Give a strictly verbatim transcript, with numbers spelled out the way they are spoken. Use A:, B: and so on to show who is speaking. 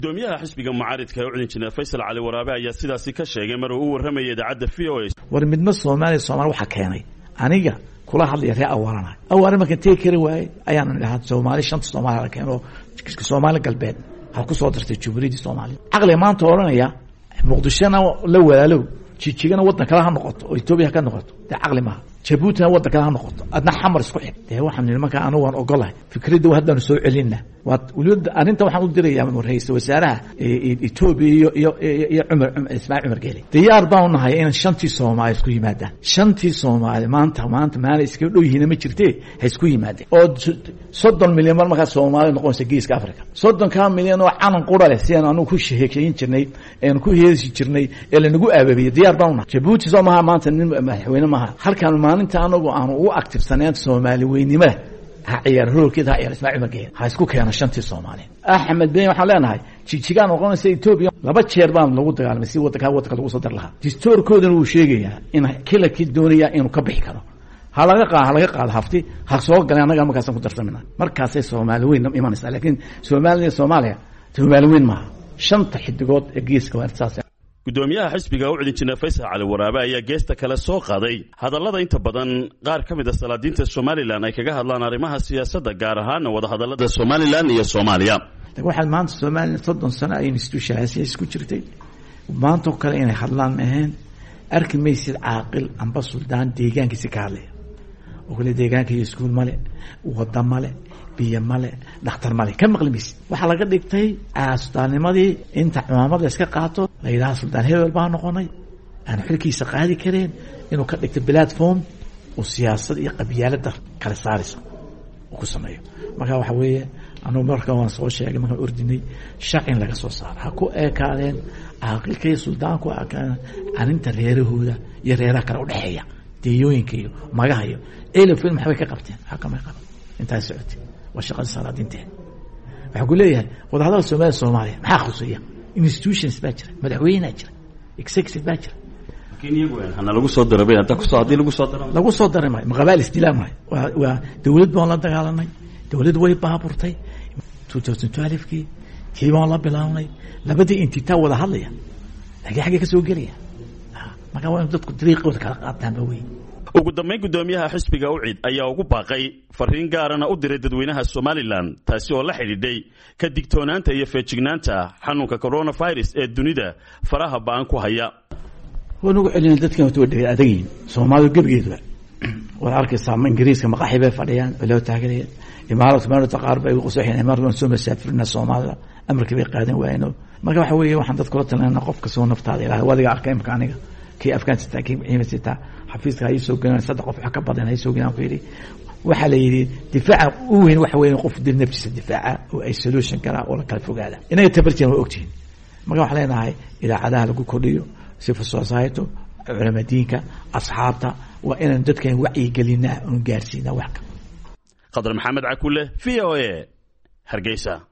A: gudoomiyaha xisbiga mucaaridka ee u cudin jiray Faysal Cali Waraabe ayaa sidaasi ka sheegay mar uu warramayay idaacadda V O A
B: war midna Soomaaliya Soomaal waxa keenay aniga kula hadlay ree awaarana awaar markan tii kari waay ayaan dhahaa Soomaali shanta Soomaali la keeno Soomaali galbeed ha ku soo dirtay Jubileed Soomaali aqli maanta oranaya Muqdishona la walaalo jijigana wadan kala ha noqoto oo Itoobiya ka noqoto aqli ma Djibouti wadan kala ha noqoto adna xamar isku xig ee waxaan nimanka aan waan ogolahay fikradda waxaan soo celinna waad waliba arinta waxaan u dirayaa ra'iisul wasaaraha Itoobiya iyo iyo Umar Ismaaciil Umar Geeli diyaar baan nahay in shantii Soomaali isku yimaadaan shantii Soomaali maanta maanta maana iska dhow yihiin ma jirtee hay isku yimaadeen oo soddon milyan marka Soomaali noqonaysa geeska Afrika soddon ka milyan oo canan qura leh si aan anu ku sheekeyn jirnay aan ku heesi jirnay ee la nagu aababiyay diyaar baan nahay Djibouti Soomaha maanta nin madaxweyne ma halkaan maalinta anagu aan ugu activesaneen Soomaali weynimada ha ciyaar roolkeeda ciyaar Ismaaciil Umar Geeli ha isku keenay shantii Soomaali Axmed Bey waxaan leenahay jijigaan noqonaysa Itoobiya laba jeer baan lagu dagaalamay si wadanka wadanka lagu soo dar lahaa distoorkoodana uu sheegayaa in kila kii doonaya inuu ka bixi karo ha laga qaad ha laga qaad hafti ha soo galay anaga markaas ku darsamina markaas ay Soomaali weyn imanaysa laakiin Soomaaliya Soomaaliya Soomaali weyn ma shanta xidigood ee geeska wartaas
A: gudoomiyaha xisbiga u cudin jiray Faysal Cali Waraabe ayaa geesta kale soo qaaday hadallada inta badan qaar kamid ah salaadiinta Soomaaliland ay kaga hadlaan arrimaha siyaasadda gaar ahaan wada hadallada Soomaaliland iyo Soomaaliya
B: waxaan maanta Soomaaliland soddon sano ay institutionaasi isku jirtay maanta kale inay hadlaan ahayn arki maysid caaqil amba suldaan deegaankiisa ka hadlay oo kale deegaanka iyo iskuul male wada male biyo male dhakhtar male ka maqlimis waxa laga dhigtay aastaanimadii inta ciidamada iska qaato la yiraahdo suldaan hebel baa noqonay aan xilkiisa qaadi kareen inuu ka dhigto platform oo siyaasad iyo qabyaalada kala saaraysa oo ku sameeyo marka waxa weeye anuu markaa waan soo sheegay markaan ordinay shaqin laga soo saaro ha ku eekaadeen aqalkii suldaanku aqaan arinta reerahooda iyo reeraha kala u dhaxeeya deeyooyinka iyo magaha iyo eelay film maxay ka qabteen xakama qabteen intaas socotay waa shaqada salaadiinta waxa ku leeyahay wadahadalada Soomaaliya Soomaaliya maxaa khusaya institutions baa jira madaxweynaha jira executive baa jira
A: Kenya weyn hana lagu soo darabay inta ku soo hadii lagu soo daray
B: lagu soo daray ma qabaal istilaamay waa dawlad baan la dagaalanay dawlad way baaburtay two thousand twelve kii kiibaan la bilaabnay labadii intitaa wada hadlaya laakiin xagee ka soo geliya marka waa dadku dariiqooda kala qaataan ba weyn
A: ugu dambeyn gudoomiyaha xisbiga u cid ayaa ugu baaqay fariin gaarana u diray dadweynaha Soomaaliland taasi oo la xidhiidhay ka digtoonaanta iyo feejignaanta xanuunka coronavirus ee dunida faraha baan ku haya
B: wanagu celin dadkan oo dhigay adeegin Soomaalidu gabigeedu war arkaysa ma Ingiriiska maqaxibe fadhiyaan oo taageeraya imaarada maanta qaar bay ugu soo xinay marwan soo masaafirna Soomaalida amarkii bay qaadan waayeen marka waxa weeye waxaan dadku la talinaynaa qofka soo naftaada ilaahay wadiga arkay imka aniga kii Afghanistan kii ciidamada xafiiska ay soo galaan saddex qof ka badan ay soo galaan fiiri waxa la yiri difaaca uu weyn waxa weeye qof dil naftiisa difaaca oo ay solution kala oo la kala fogaada inay tabartiin oo ogtiin marka waxa leenahay idaacadaha lagu kordhiyo civil society culimadiinka asxaabta waa inaan dadkan wacyi gelinaa oo gaarsiinaa wax
A: Qadar Maxamed Cakulle V O A Hargeysa.